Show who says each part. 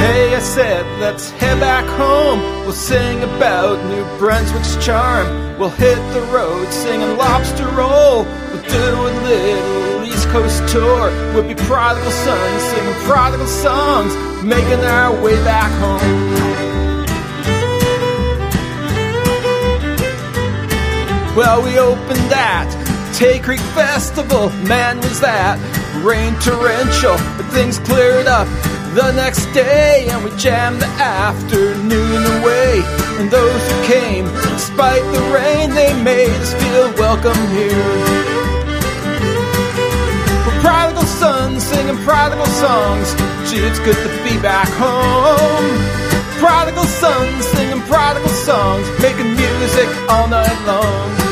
Speaker 1: Hey, I said, let's head back home. We'll sing about New Brunswick's charm. We'll hit the road singing lobster roll. We'll do a little East Coast tour. We'll be prodigal sons singing prodigal songs, making our way back home. Well, we opened at Tay Creek Festival. Man, was that rain torrential, but things cleared up the next day, and we jammed the afternoon away. And those who came, despite the rain, they made us feel welcome here. We're prodigal sons singing prodigal songs. Gee, it's good to be back home. Prodigal sons singing prodigal songs, making music all night long.